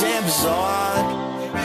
damn bizarre.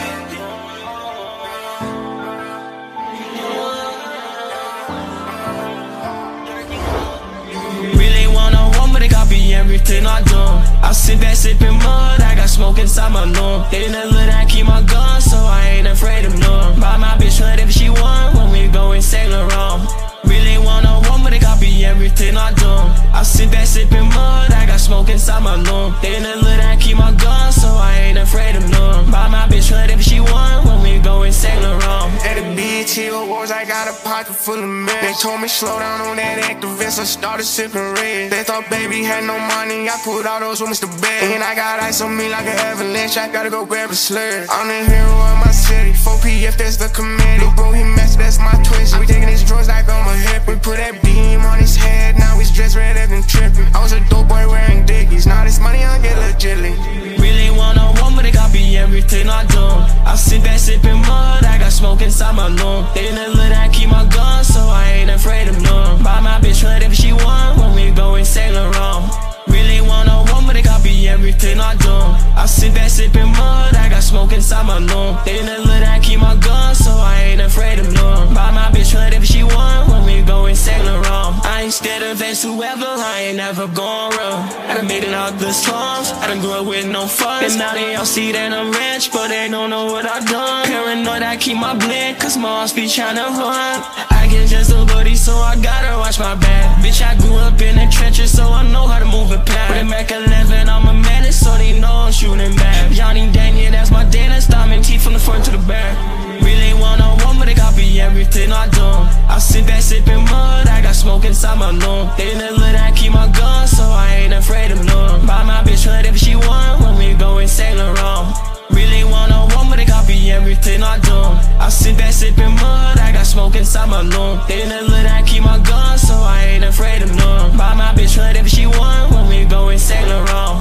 Really wanna want, but they copy everything I do. I sit back sipping mud, I got smoke inside my lung. They in the hood, I keep my gun, so I ain't afraid of none. Buy my bitch whatever she want when we go and Saint Laurent. Really wanna want, but they copy everything I do. I sit back sipping mud, I got smoke inside my lung. They in the hood, I keep my gun, so I ain't afraid of none. Buy my bitch whatever she want when we go and Saint Laurent. At the BET Awards, I got a pocket full of mess. They told me slow down on that Actavis, I started sipping red. They thought baby had no money, I put all those rumors to bed. And I got ice on me like an avalanche, I gotta go grab a sled. I'm the hero of my city, 4PF, that's the committee. Bro, he messed, that's my twist. We taking his drugs like I'm a hip. We put that beam on his head, now he's dressed redder than tripping. I was a dope boy wearing Dickies, now this money I get legitly. Really wanna want, but they copy everything I do. I sit back sipping mud, I got smoke inside my lung. They in the hood, I keep my gun, so I ain't afraid of none. Buy my bitch whatever she want when we go and Saint Laurent. Really wanna want, but they copy everything I do. I sit back sipping mud, I got smoke inside my lung. They in the hood, I keep my gun, so I ain't afraid of none. Buy my bitch whatever she want when we go and Saint Laurent. I ain't scared of Vance whoever, I ain't never gone wrong. I done made it out the slums, I done grew up with no funds. And now they all see that I'm rich, but they don't know what I done. Paranoid, I keep my blend, cause moms be tryna run. I get just a buddy, so I gotta watch my back. Bitch, I grew up in the trenches, so I know how to move it past. With a Mac 11, I'm a menace, so they know I'm shooting back. Johnny Daniel, that's my dentist, diamond teeth from the front to the back. Really wanna want, but they copy everything I do. I sit back sipping mud, I got smoke inside my lung. They in the hood, I keep my gun, so I ain't afraid of none. Buy my bitch whatever she want when we go and Saint Laurent. Really wanna want, but they copy everything I do. I sit back sipping mud, I got smoke inside my lung. They in the hood, I keep my gun, so I ain't afraid of none. Buy my bitch whatever she want when we go and Saint Laurent.